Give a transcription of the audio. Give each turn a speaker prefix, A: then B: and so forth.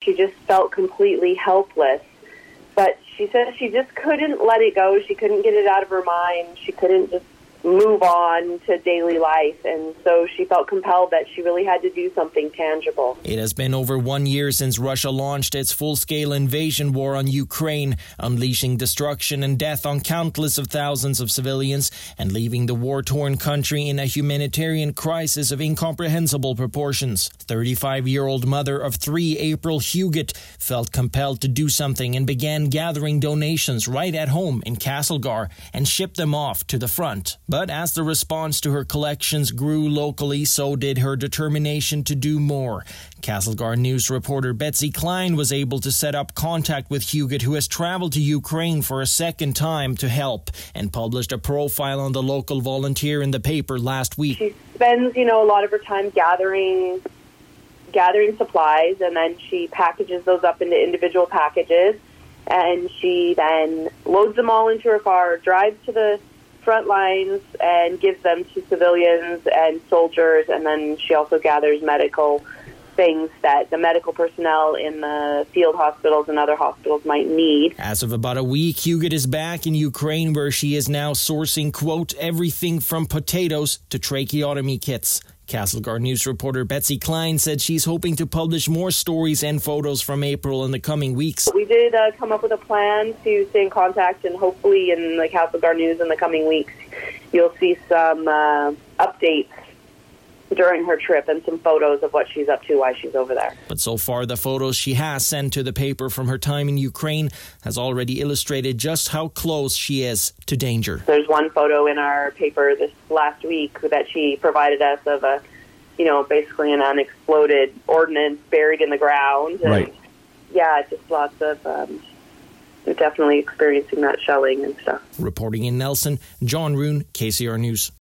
A: she just felt completely helpless. But she said she just couldn't let it go. She couldn't get it out of her mind. She couldn't just move on to daily life, and so she felt compelled that she really had to do something tangible.
B: It has been over 1 year since Russia launched its full-scale invasion war on Ukraine, unleashing destruction and death on countless of thousands of civilians and leaving the war-torn country in a humanitarian crisis of incomprehensible proportions. 35-year-old mother of 3, April Huguet, felt compelled to do something and began gathering donations right at home in Castlegar and shipped them off to the front. But as the response to her collections grew locally, so did her determination to do more. Castlegar News reporter Betsy Klein was able to set up contact with Huguet, who has traveled to Ukraine for a second time to help, and published a profile on the local volunteer in the paper last week.
A: She spends, a lot of her time gathering supplies, and then she packages those up into individual packages, and she then loads them all into her car, drives to the front lines and gives them to civilians and soldiers, and then she also gathers medical things that the medical personnel in the field hospitals and other hospitals might need.
B: As of about a week, Huguet is back in Ukraine, where she is now sourcing, quote, everything from potatoes to tracheotomy kits. Castlegar News reporter Betsy Klein said she's hoping to publish more stories and photos from April in the coming weeks.
A: We did come up with a plan to stay in contact, and hopefully in the Castlegar News in the coming weeks you'll see some updates during her trip and some photos of what she's up to while she's over there.
B: But so far, the photos she has sent to the paper from her time in Ukraine has already illustrated just how close she is to danger.
A: There's one photo in our paper this last week that she provided us of a, basically an unexploded ordnance buried in the ground. And
C: right.
A: Yeah, just lots of definitely experiencing that shelling and stuff.
B: Reporting in Nelson, John Roon, KCR News.